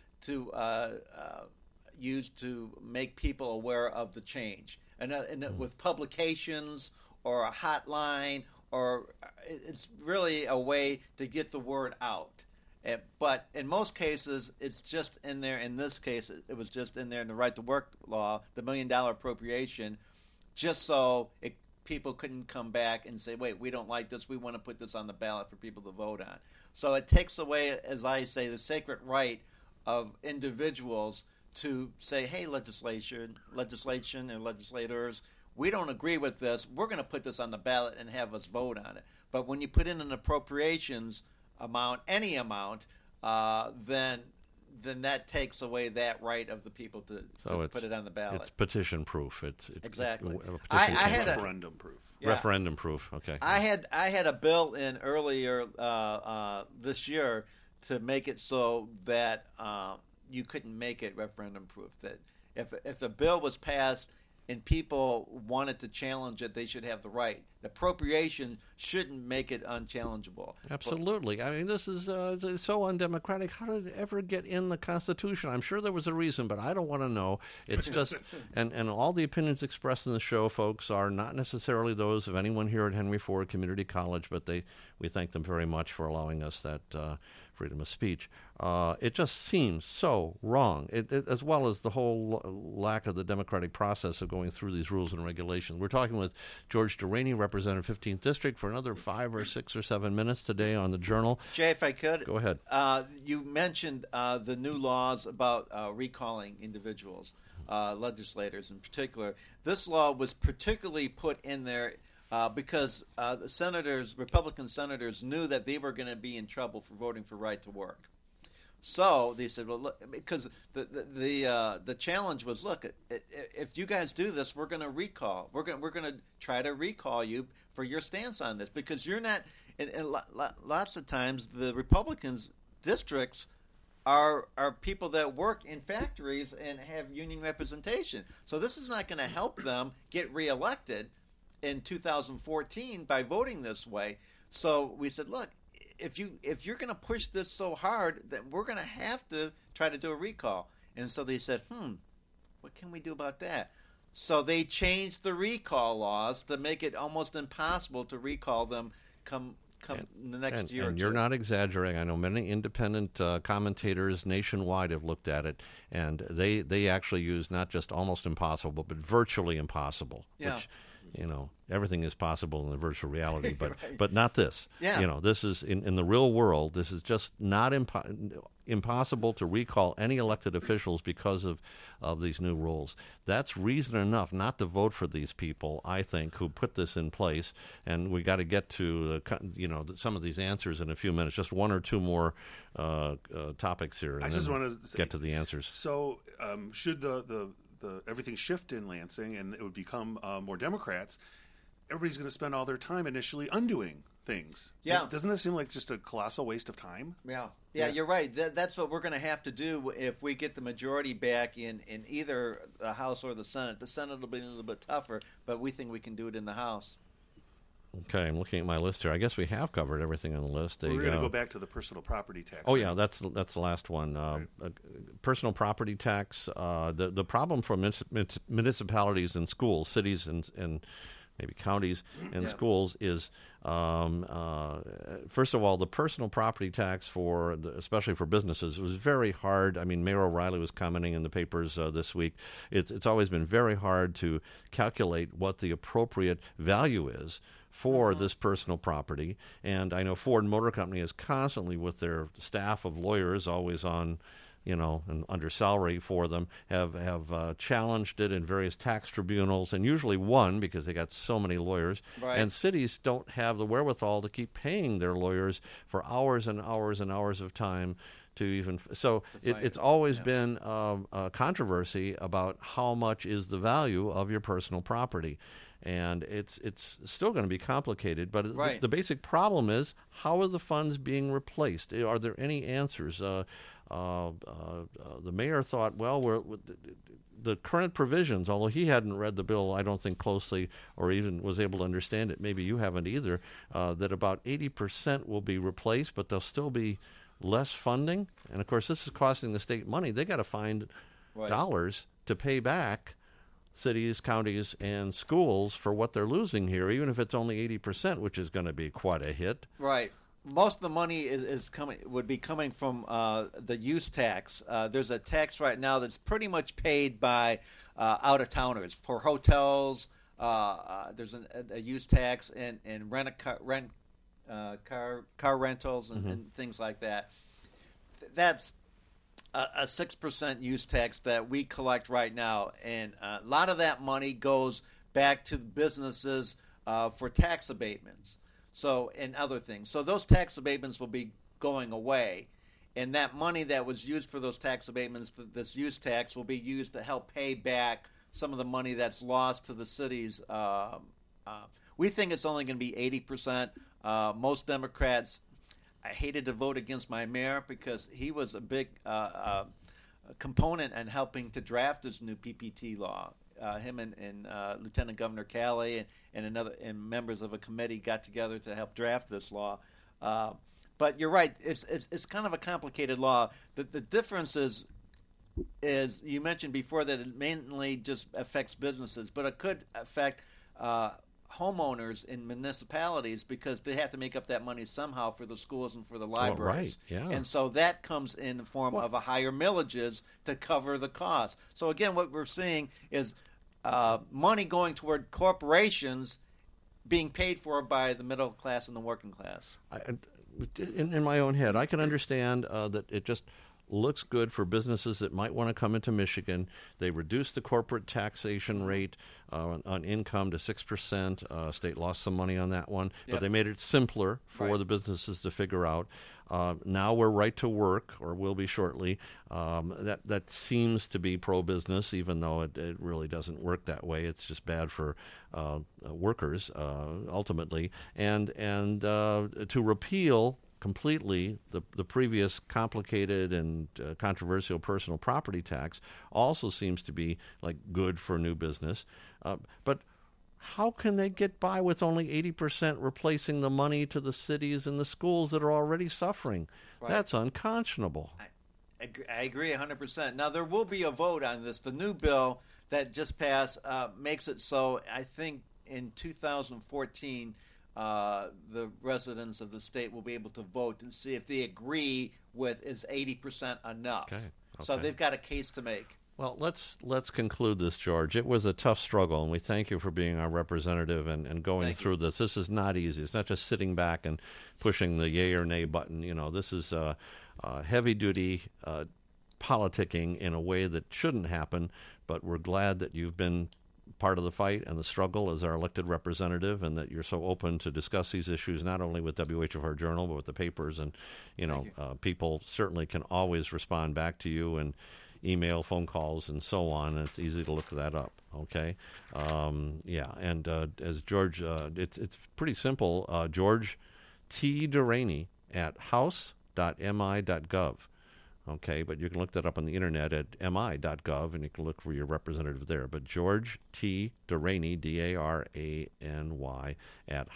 use to make people aware of the change, and with publications or a hotline, or it's really a way to get the word out. But in most cases, it's just in there. In this case, it was just in there in the Right to Work law, the $1 million appropriation, just so people couldn't come back and say, wait, we don't like this. We want to put this on the ballot for people to vote on. So it takes away, as I say, the sacred right of individuals to say, hey, legislation and legislators, we don't agree with this. We're going to put this on the ballot and have us vote on it. But when you put in an appropriations amount, any amount, then that takes away that right of the people to put it on the ballot. It's petition proof. It's exactly. I had referendum proof. Yeah. Referendum proof. Okay. I had a bill in earlier this year to make it so that you couldn't make it referendum proof. That if the bill was passed and people wanted to challenge it, they should have the right. The appropriation shouldn't make it unchallengeable. Absolutely. I mean, this is so undemocratic. How did it ever get in the Constitution? I'm sure there was a reason, but I don't want to know. It's just, and all the opinions expressed in the show, folks, are not necessarily those of anyone here at Henry Ford Community College, but we thank them very much for allowing us that freedom of speech. It just seems so wrong, as well as the whole lack of the democratic process of going through these rules and regulations. We're talking with George Deraney, Representative 15th District, for another 5 or 6 or 7 minutes today on the Journal. Jay, if I could. Go ahead. You mentioned the new laws about recalling individuals, legislators in particular. This law was particularly put in there because the Republican senators knew that they were going to be in trouble for voting for right to work. So they said, well, look, because the challenge was, look, if you guys do this, we're going to recall. We're going to try to recall you for your stance on this, because you're not. And lots of times the Republicans' districts are people that work in factories and have union representation. So this is not going to help them get reelected in 2014 by voting this way. So we said, look, if you're going to push this so hard, then we're going to have to try to do a recall. And so they said, what can we do about that? So they changed the recall laws to make it almost impossible to recall them come the next year or two. And you're not exaggerating. I know many independent commentators nationwide have looked at it, and they actually use not just almost impossible, but virtually impossible. Yeah. Which, everything is possible in the virtual reality, but Right. but not this. Yeah. This is in the real world. This is just not impossible to recall any elected officials because of these new rules. That's reason enough not to vote for these people, I think, who put this in place. And we got to get to some of these answers in a few minutes. Just one or two more topics here, and I then just want to get to the answers. So, should the everything shift in Lansing and it would become more Democrats, everybody's going to spend all their time initially undoing things. Yeah. Doesn't this seem like just a colossal waste of time? Yeah, you're right. That's what we're going to have to do if we get the majority back in either the House or the Senate. The Senate will be a little bit tougher, but we think we can do it in the House. Okay, I'm looking at my list here. I guess we have covered everything on the list. We're going to go back to the personal property tax. Oh, yeah, that's the last one. Personal property tax. The problem for municipalities and schools, cities and maybe counties and schools is, first of all, the personal property tax especially for businesses, was very hard. I mean, Mayor O'Reilly was commenting in the papers this week. It's always been very hard to calculate what the appropriate value is for this personal property. And I know Ford Motor Company is constantly, with their staff of lawyers always on, and under salary for them, have challenged it in various tax tribunals, and usually won because they got so many lawyers. Right. And cities don't have the wherewithal to keep paying their lawyers for hours and hours and hours of time to even. So it's always been a controversy about how much is the value of your personal property. And it's still going to be complicated, but the basic problem is, how are the funds being replaced? Are there any answers? The mayor thought, the current provisions, although he hadn't read the bill, I don't think, closely, or even was able to understand it, maybe you haven't either, that about 80% will be replaced, but there'll still be less funding. And, of course, this is costing the state money. They got to find dollars to pay back cities, counties, and schools for what they're losing here, even if it's only 80%, which is going to be quite a hit. Right. Most of the money would be coming from the use tax. There's a tax right now that's pretty much paid by out-of-towners for hotels. There's a use tax and car rentals and things like that. That's a 6% use tax that we collect right now, and a lot of that money goes back to businesses for tax abatements, and other things. So those tax abatements will be going away, and that money that was used for those tax abatements, this use tax, will be used to help pay back some of the money that's lost to the cities. We think it's only going to be 80%. Most Democrats. I hated to vote against my mayor because he was a big component in helping to draft this new PPT law. him and Lieutenant Governor Calley and members of a committee got together to help draft this law. But you're right; it's kind of a complicated law. The difference is you mentioned before that it mainly just affects businesses, but it could affect homeowners in municipalities because they have to make up that money somehow for the schools and for the libraries. Right, yeah. And so that comes in the form of a higher millages to cover the cost. So again, what we're seeing is money going toward corporations being paid for by the middle class and the working class. In my own head, I can understand that it just looks good for businesses that might want to come into Michigan. They reduced the corporate taxation rate on income to 6%. State lost some money on that one, but they made it simpler for the businesses to figure out. Now we're right to work, or will be shortly. That seems to be pro-business, even though it really doesn't work that way. It's just bad for workers ultimately. And to repeal completely the previous complicated and controversial personal property tax also seems to be like good for new business. But how can they get by with only 80% replacing the money to the cities and the schools that are already suffering? Right. That's unconscionable. I agree 100%. Now, there will be a vote on this. The new bill that just passed makes it so, I think, in 2014, the residents of the state will be able to vote and see if they agree with is 80% enough. Okay. So they've got a case to make. Well, let's conclude this, George. It was a tough struggle, and we thank you for being our representative and going through this. This is not easy. It's not just sitting back and pushing the yay or nay button. You know, this is heavy-duty politicking in a way that shouldn't happen, but we're glad that you've been part of the fight and the struggle as our elected representative, and that you're so open to discuss these issues not only with WHFR Journal but with the papers. And people certainly can always respond back to you and email, phone calls, and so on. It's easy to look that up. Okay, and as George, it's pretty simple. George T. Deraney at house.mi.gov. Okay, but you can look that up on the internet at mi.gov, and you can look for your representative there. But George T. Deraney, D-A-R-A-N-Y, at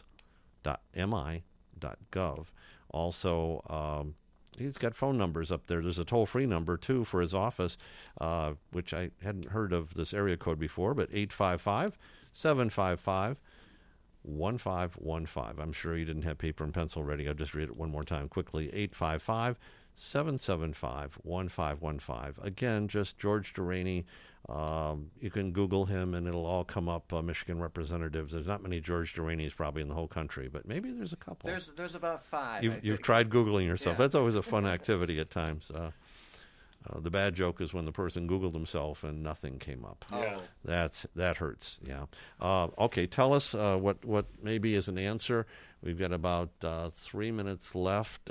house.mi.gov. Also, he's got phone numbers up there. There's a toll-free number, too, for his office, which I hadn't heard of this area code before, but 855-755-1515. I'm sure you didn't have paper and pencil ready. I'll just read it one more time quickly. 855-775-1515. Again, just George Deraney. You can Google him, and it'll all come up, Michigan representatives. There's not many George Deraney's probably in the whole country, but maybe there's a couple. There's about 5. You've tried Googling yourself. Yeah. That's always a fun activity at times. The bad joke is when the person Googled himself and nothing came up. Yeah. That hurts, yeah. Okay, tell us what maybe is an answer. We've got about 3 minutes left.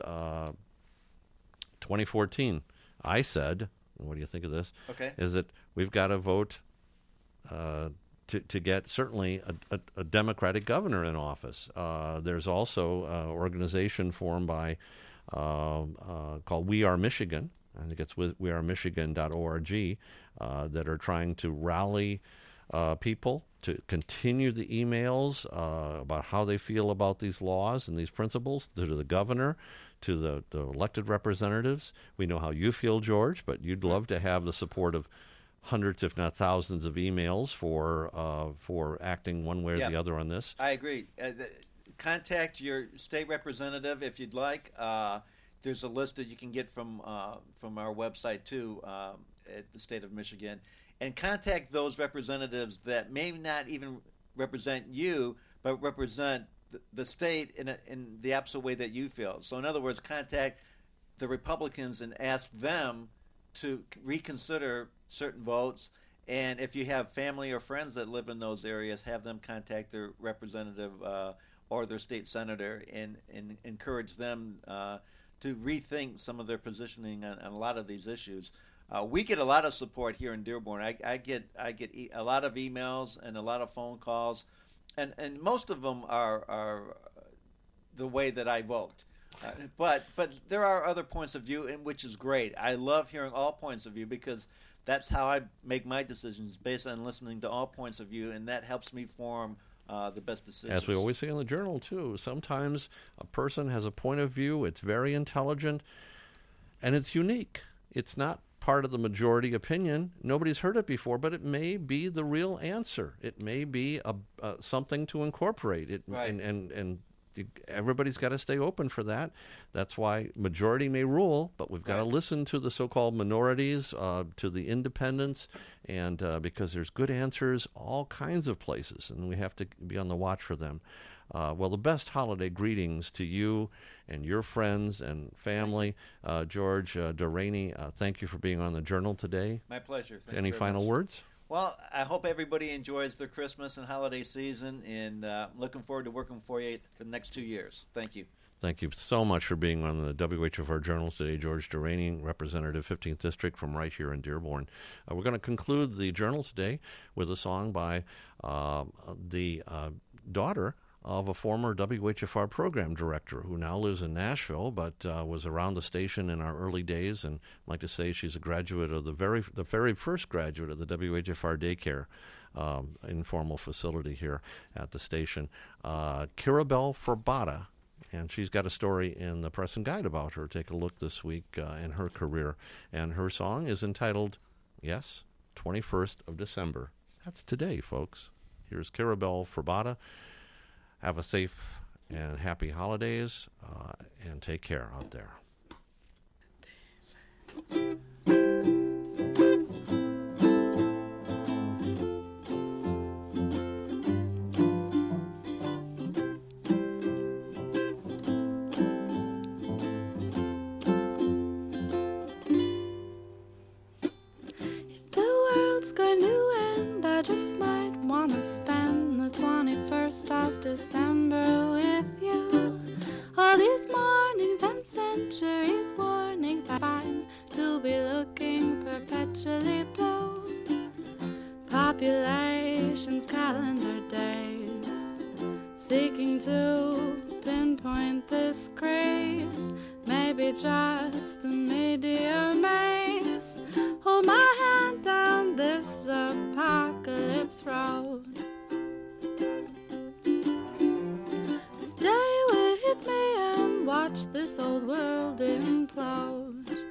2014, I said, what do you think of this? Okay. Is that we've got to vote to get certainly a Democratic governor in office. There's also an organization formed by called We Are Michigan. I think it's wearemichigan.org that are trying to rally people to continue the emails about how they feel about these laws and these principles to the governor, to the elected representatives. We know how you feel, George, but you'd love to have the support of hundreds, if not thousands, of emails for acting one way or the other on this. I agree. Contact your state representative if you'd like. There's a list that you can get from our website, too, at the state of Michigan. And contact those representatives that may not even represent you, but represent the state in the absolute way that you feel. So, in other words, contact the Republicans and ask them to reconsider certain votes. And if you have family or friends that live in those areas, have them contact their representative or their state senator and encourage them to rethink some of their positioning on a lot of these issues. We get a lot of support here in Dearborn. I get a lot of emails and a lot of phone calls, and most of them are the way that I vote. But there are other points of view, which is great. I love hearing all points of view because that's how I make my decisions, based on listening to all points of view, and that helps me form the best decisions. As we always say in the Journal, too, sometimes a person has a point of view, it's very intelligent, and it's unique. It's not part of the majority opinion. Nobody's heard it before, but it may be the real answer. It may be something to incorporate. Right. And everybody's got to stay open for that. That's why majority may rule, but we've got to listen to the so-called minorities, to the independents, and because there's good answers all kinds of places, and we have to be on the watch for them. Well, the best holiday greetings to you and your friends and family. George Deraney, thank you for being on the Journal today. My pleasure. Thank Any you very final much. words? Well, I hope everybody enjoys their Christmas and holiday season, and looking forward to working for you for the next 2 years. Thank you. Thank you so much for being on the WHFR Journal today, George Deraney, Representative 15th District from right here in Dearborn. We're going to conclude the Journal today with a song by the daughter of a former WHFR program director who now lives in Nashville, but was around the station in our early days. And I'd like to say she's a graduate of the very first graduate of the WHFR daycare informal facility here at the station, Kirabel Forbata. And she's got a story in the Press and Guide about her. Take a look this week in her career. And her song is entitled, yes, 21st of December. That's today, folks. Here's Kirabel Forbata. Have a safe and happy holidays, and take care out there. If the world's going to end, I just might want to spend the 21st of December with you. All these mornings and centuries, warnings I find to be looking perpetually blue. Population's calendar days, seeking to pinpoint this craze. Maybe just a medium maze. Hold my hand down this apocalypse road. Stay with me and watch this old world implode.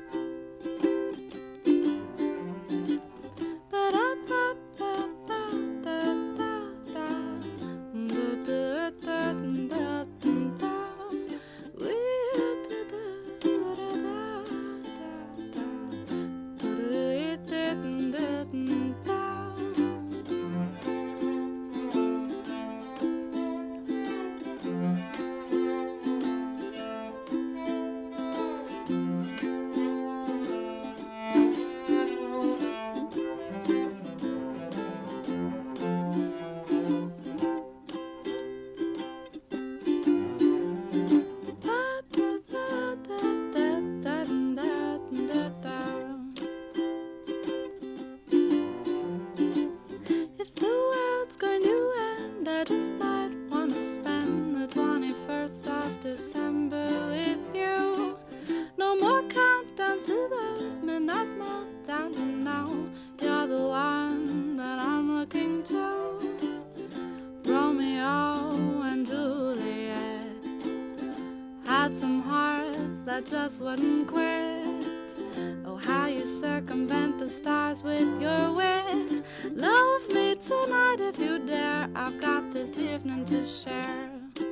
Just wouldn't quit. Oh, how you circumvent the stars with your wit. Love me tonight if you dare. I've got this evening to share.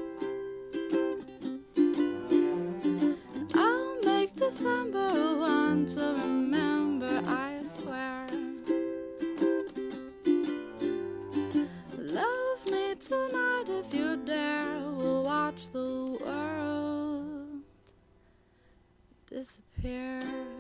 I'll make December one to remember, I swear. Love me tonight if you dare. We'll watch the world disappear.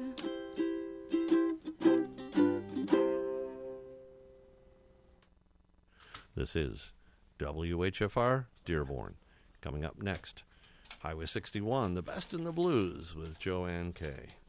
This is WHFR Dearborn. Coming up next, Highway 61, The Best in the Blues with Joanne Kay.